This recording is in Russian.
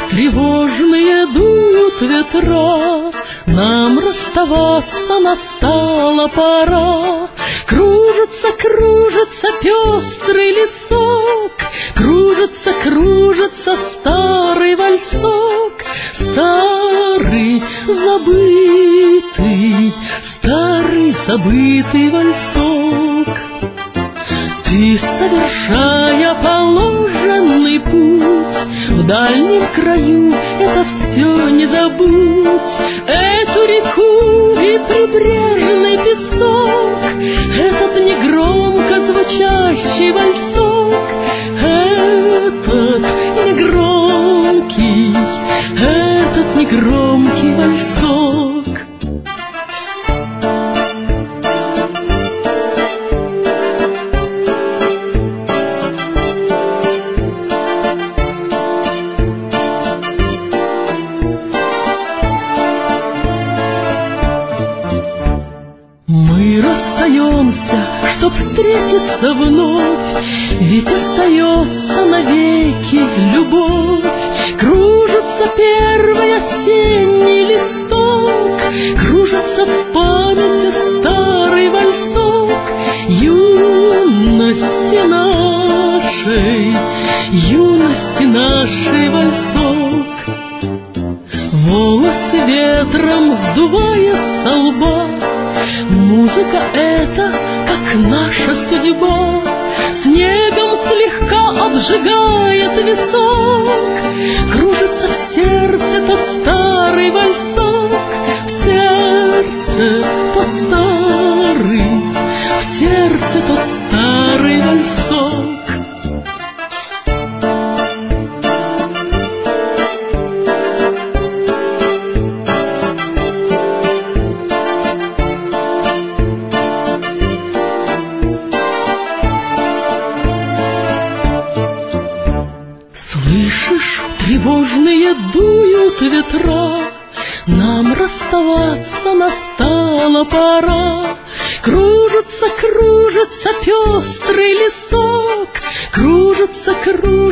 Тревожные дуют ветра, нам расставаться настала пора. Кружится, кружится пестрый лесок, кружится, кружится старый вальсок, старый забытый вальсок. Ты, совершая положенный путь, в дальнем краю это все не забудь. Эту реку и прибрежный песок, этот негромко звучащий вальсок, этот негромкий вальсок. Мы расстаемся, чтоб встретиться вновь, ведь остается навеки любовь. Кружится первый осенний листок, кружится в памяти старый вальсок юности нашей вальсок. Волосы ветром сдувая со лба, музыка эта, как наша судьба, снегом слегка обжигает висок. Кружится в сердце тот старый вальсок, в сердце тот старый вальсок. Слышишь, тревожные дуют ветра, нам расставаться настала пора. Кружится, кружится пестрый лесок, кружится, кружится